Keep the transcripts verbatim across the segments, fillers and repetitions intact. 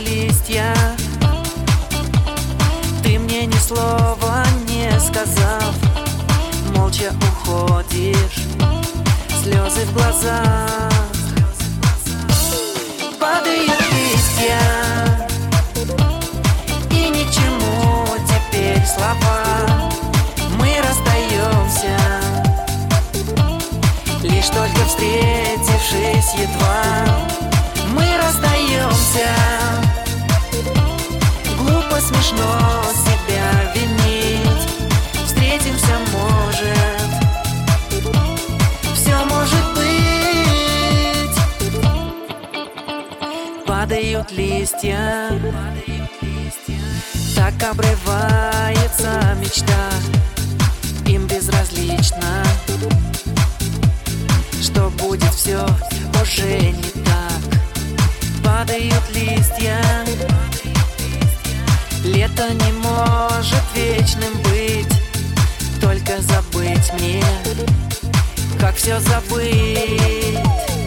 листья. Ты мне ни слова не сказав, молча уходишь, слезы в глазах. Падают листья, и ни к чему теперь слова. Мы расстаемся, лишь только встретившись едва. Мы расстаемся, глупо, смешно себя винить. Встретимся, может, все может быть. Падают листья, так обрывается мечта. Им безразлично, что будет все уже не так. Падают листья, лето не может вечным быть. Только забыть мне, как все забыть.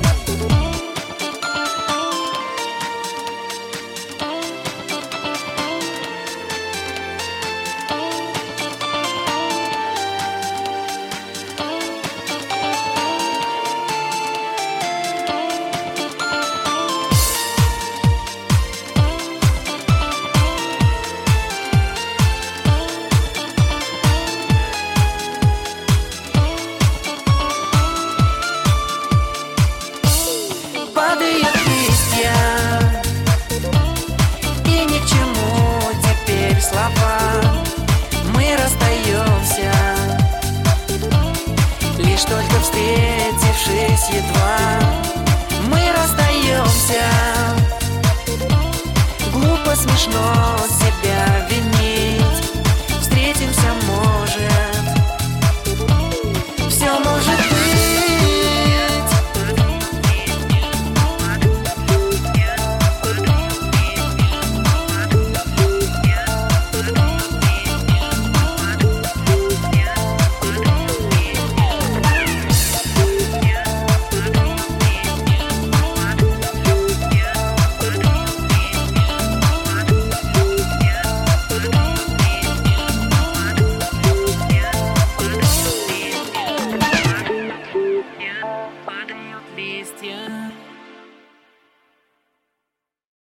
Мы расстаемся, лишь только встретившись едва. Мы расстаемся, глупо, смешно себя винить.